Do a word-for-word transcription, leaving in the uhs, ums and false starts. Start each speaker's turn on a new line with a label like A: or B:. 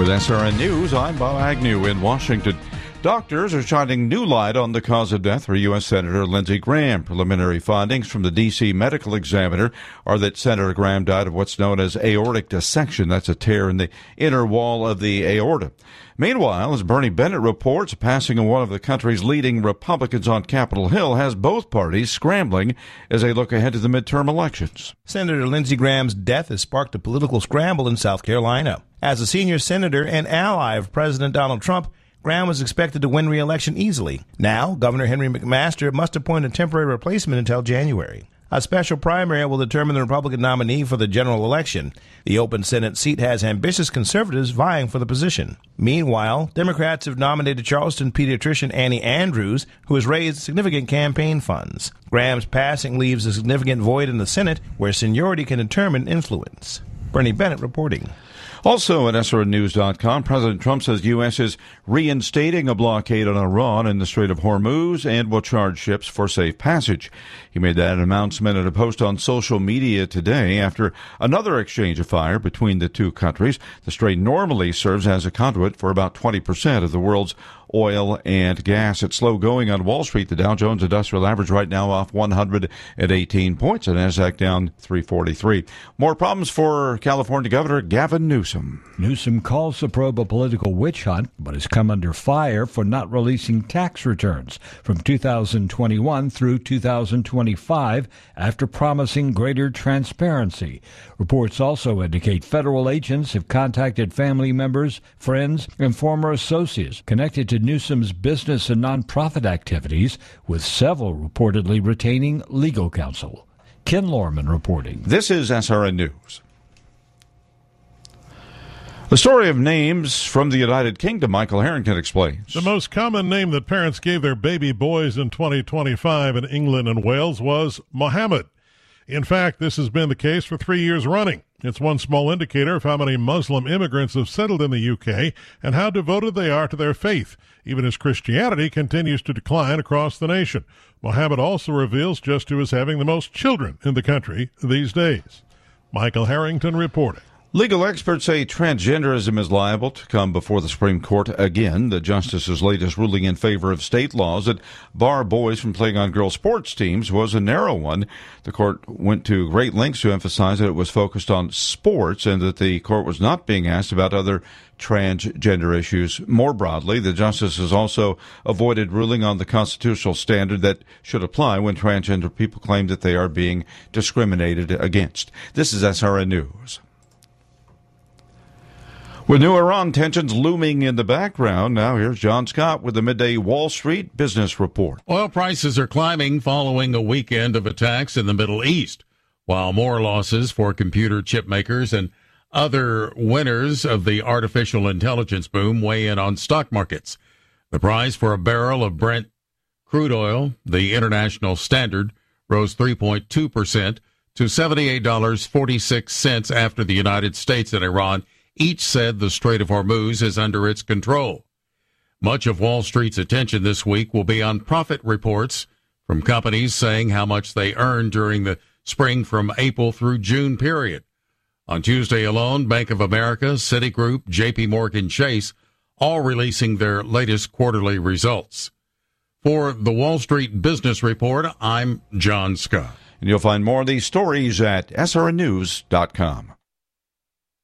A: With S R N News, I'm Bob Agnew in Washington. Doctors are shining new light on the cause of death for U S. Senator Lindsey Graham. Preliminary findings from the D C medical examiner are that Senator Graham died of what's known as aortic dissection. That's a tear in the inner wall of the aorta. Meanwhile, as Bernie Bennett reports, passing of one of the country's leading Republicans on Capitol Hill has both parties scrambling as they look ahead to the midterm elections.
B: Senator Lindsey Graham's death has sparked a political scramble in South Carolina. As a senior senator and ally of President Donald Trump, Graham was expected to win re-election easily. Now, Governor Henry McMaster must appoint a temporary replacement until January. A special primary will determine the Republican nominee for the general election. The open Senate seat has ambitious conservatives vying for the position. Meanwhile, Democrats have nominated Charleston pediatrician Annie Andrews, who has raised significant campaign funds. Graham's passing leaves a significant void in the Senate, where seniority can determine influence. Bernie Bennett reporting.
A: Also at S R N news dot com, President Trump says U S is reinstating a blockade on Iran in the Strait of Hormuz and will charge ships for safe passage. He made that announcement in a post on social media today after another exchange of fire between the two countries. The strait normally serves as a conduit for about twenty percent of the world's oil and gas. It's slow going on Wall Street. The Dow Jones Industrial Average right now off one hundred eighteen points, and NASDAQ down three forty-three. More problems for California Governor Gavin Newsom.
C: Newsom calls the probe a political witch hunt, but has come under fire for not releasing tax returns from two thousand twenty-one through two thousand twenty-five after promising greater transparency. Reports also indicate federal agents have contacted family members, friends, and former associates connected to Newsom's business and nonprofit activities, with several reportedly retaining legal counsel. Ken Lorman reporting.
A: This is S R N News. The story of names from the United Kingdom, Michael Harrington explains.
D: The most common name that parents gave their baby boys in twenty twenty-five in England and Wales was Mohammed. In fact, this has been the case for three years running. It's one small indicator of how many Muslim immigrants have settled in the U K and how devoted they are to their faith, even as Christianity continues to decline across the nation. Mohammed also reveals just who is having the most children in the country these days. Michael Harrington reporting.
A: Legal experts say transgenderism is liable to come before the Supreme Court again. The justice's latest ruling in favor of state laws that bar boys from playing on girls' sports teams was a narrow one. The court went to great lengths to emphasize that it was focused on sports and that the court was not being asked about other transgender issues more broadly. The justices also avoided ruling on the constitutional standard that should apply when transgender people claim that they are being discriminated against. This is S R N News. With new Iran tensions looming in the background, now here's John Scott with the midday Wall Street Business Report.
E: Oil prices are climbing following a weekend of attacks in the Middle East, while more losses for computer chip makers and other winners of the artificial intelligence boom weigh in on stock markets. The price for a barrel of Brent crude oil, the international standard, rose three point two percent to seventy-eight dollars and forty-six cents after the United States and Iran each said the Strait of Hormuz is under its control. Much of Wall Street's attention this week will be on profit reports from companies saying how much they earned during the spring from April through June period. On Tuesday alone, Bank of America, Citigroup, J P Morgan Chase, all releasing their latest quarterly results. For the Wall Street Business Report, I'm John Scott.
A: And you'll find more of these stories at S R N news dot com.